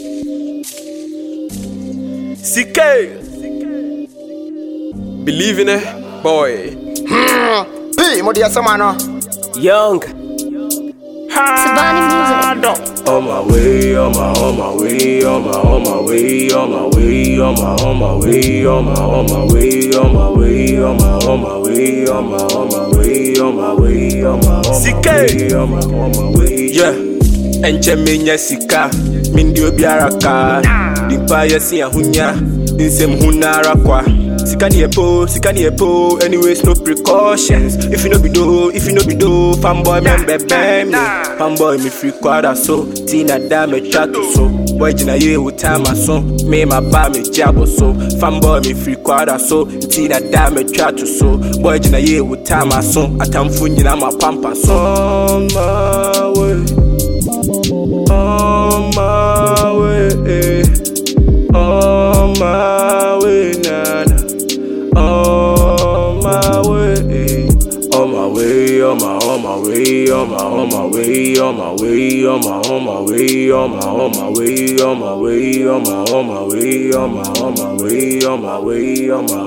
CK. Believe in it, boy. Hey, Modia Samano. Young. Savannah music. On my way, on my way, on my way, on my way, on my way, on my way, on my way, on my way, on my way, on my way, on my CK. On my way. Yeah. Enche menya sika, mindio biaraka. Dimpa yesi ahunya, insem hunara kwa. Sika ni epo, anyways no precautions. If you no be do, fanboy membe bam me. Fanboy me free quadra so, tina dame chato so. Boy jina ye utama so, me ma ba me jabo so. Fanboy me free quadra so, tina dame chato so. Boy jina ye utama so, atamfu nyina ma pampa so. On my way, on my way, on my way, nana. On my way, on my way, on my way, on my way, on my way, on my way, on my way, on my way, on my way, on my way, on my way, on my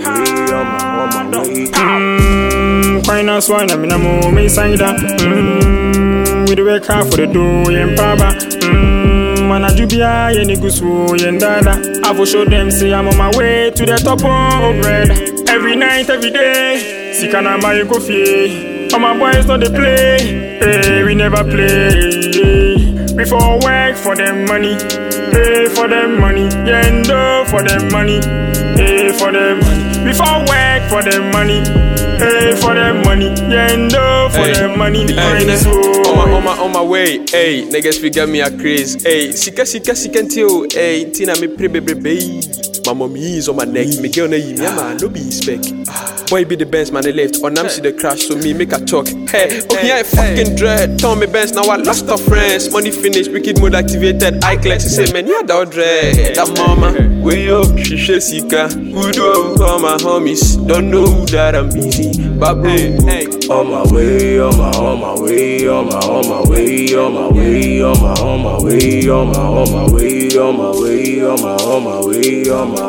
way. Finance wine, I'm in a moment, sign that. We do work hard for the dough, and Papa. Man, I do be any good and dada. I will show them, say I'm on my way to the top of bread. Every night, every day. Sikana my coffee. All my boys know they play. Hey, we never play. Before work for them money. Pay for them money. Yendo for them money. Pay for them money. Before work for them money. Pay for them money. Yendo for them money. On my way, hey, niggas figure me a craze, hey, sika until, hey, tina me pre baby. My mommy is on my neck, me girl na yimi, man, no be spec. Boy be the Benz man, they left, on I'm see the crash, so me make a talk. Hey, oh yeah, fucking dread, tell me Benz, now I lost of friends. Money finished, wicked mode activated, I collect, she say, man, yeah, that dread. That mama, way up, she say sika. Who do all my homies, don't know that I'm busy. Babu, hey, on my way, on my way, on my way, on my way, on my way, on my way, on my way, on my way, on my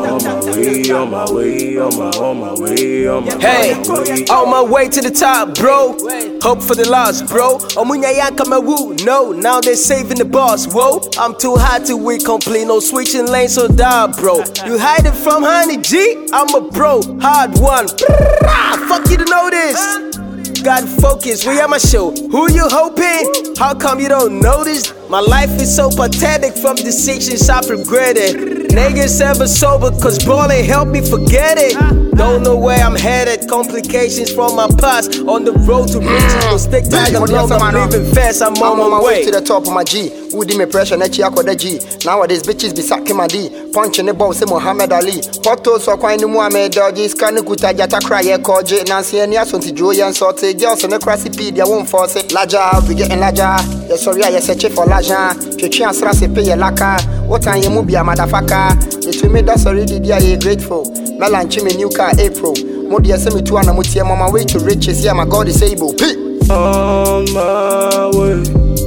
way, on my hey, on my way to the top, bro. Hope for the lost, bro. Omunya yakama woo, no. Now they saving the boss, whoa. I'm too hot to win complete, no switching lanes, so die, bro. You hiding from Honey G? I'm a bro, hard one. Fuck you to know this. Got focus, we at my show. Who you hoping? How come you don't notice? My life is so pathetic from decisions I regretted. Niggas ever sober, cause ballin' helped me forget it. Don't know where I'm headed, complications from my past. On the road to riches, no stick tag, I'm long, I'm living fast, I'm on my way to the top of my G. Who did me pressure, nechi the G. Nowadays bitches be sucking my D. Punching the ball, say Muhammad Ali. Photos so quite no Muhammad dodgy, scanning kuta jata cry, koji, Nancy and Yasunti Joyan sorted, girls on the crassy pedia won't force it. Laja, we getting Laja. Yes, sorry, yes, a chief for Laja. Chichian Strassi pay a laka. What time you move, motherfucker? It will make that already, dear, grateful. Melan Chimney new car April. Modia semi to an amutia on my way to riches. Yeah, my God is able. On my way,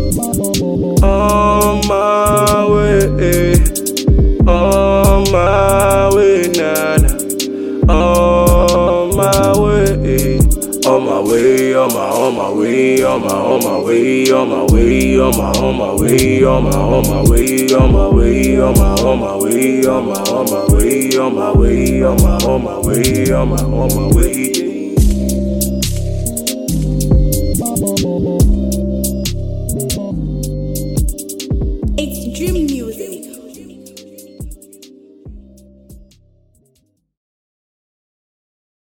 on my way, on my way, nana. On my way, on my way, on my way, on my way, on my way, on my way, on my way, on my way, on my way, on my way, on my way, on my way, on my way, on my way.